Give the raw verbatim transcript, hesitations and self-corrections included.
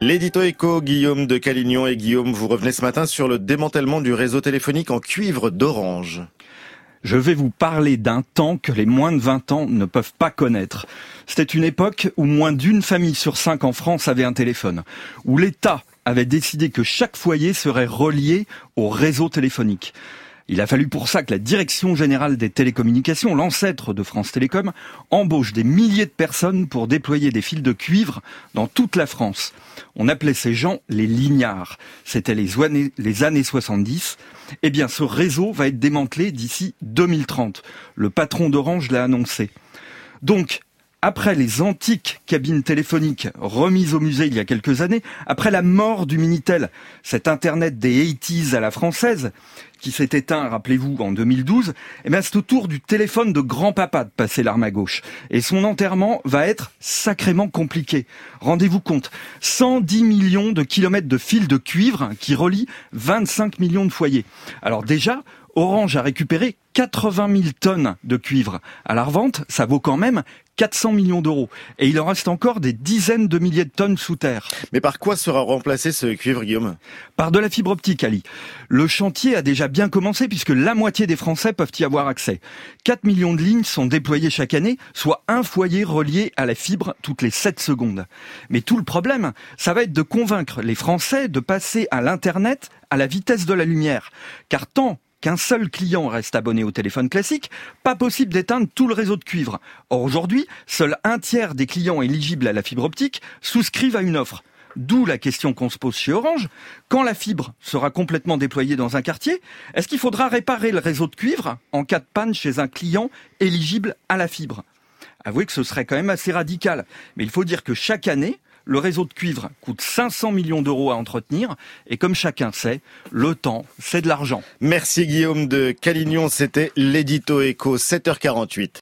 L'édito éco, Guillaume de Calignon. Et Guillaume, vous revenez ce matin sur le démantèlement du réseau téléphonique en cuivre d'Orange. Je vais vous parler d'un temps que les moins de vingt ans ne peuvent pas connaître. C'était une époque où moins d'une famille sur cinq en France avait un téléphone, où l'État avait décidé que chaque foyer serait relié au réseau téléphonique. Il a fallu pour ça que la Direction Générale des Télécommunications, l'ancêtre de France Télécom, embauche des milliers de personnes pour déployer des fils de cuivre dans toute la France. On appelait ces gens les lignards. C'était les années, les années soixante-dix. Eh bien, ce réseau va être démantelé d'ici deux mille trente. Le patron d'Orange l'a annoncé. Donc, après les antiques cabines téléphoniques remises au musée il y a quelques années, après la mort du Minitel, cet Internet des quatre-vingt-dix à la française, qui s'est éteint, rappelez-vous, en deux mille douze, eh bien c'est au tour du téléphone de grand-papa de passer l'arme à gauche. Et son enterrement va être sacrément compliqué. Rendez-vous compte, cent dix millions de kilomètres de fils de cuivre qui relient vingt-cinq millions de foyers. Alors déjà, Orange a récupéré quatre-vingt mille tonnes de cuivre. À la revente, ça vaut quand même quatre cents millions d'euros. Et il en reste encore des dizaines de milliers de tonnes sous terre. Mais par quoi sera remplacé ce cuivre, Guillaume ? Par de la fibre optique, Ali. Le chantier a déjà bien commencé puisque la moitié des Français peuvent y avoir accès. quatre millions de lignes sont déployées chaque année, soit un foyer relié à la fibre toutes les sept secondes. Mais tout le problème, ça va être de convaincre les Français de passer à l'Internet à la vitesse de la lumière. Car tant qu'un seul client reste abonné au téléphone classique, pas possible d'éteindre tout le réseau de cuivre. Or aujourd'hui, seul un tiers des clients éligibles à la fibre optique souscrivent à une offre. D'où la question qu'on se pose chez Orange. Quand la fibre sera complètement déployée dans un quartier, est-ce qu'il faudra réparer le réseau de cuivre en cas de panne chez un client éligible à la fibre ? Avouez que ce serait quand même assez radical. Mais il faut dire que chaque année, le réseau de cuivre coûte cinq cents millions d'euros à entretenir. Et comme chacun sait, le temps, c'est de l'argent. Merci Guillaume de Calignon. C'était l'édito éco, sept heures quarante-huit.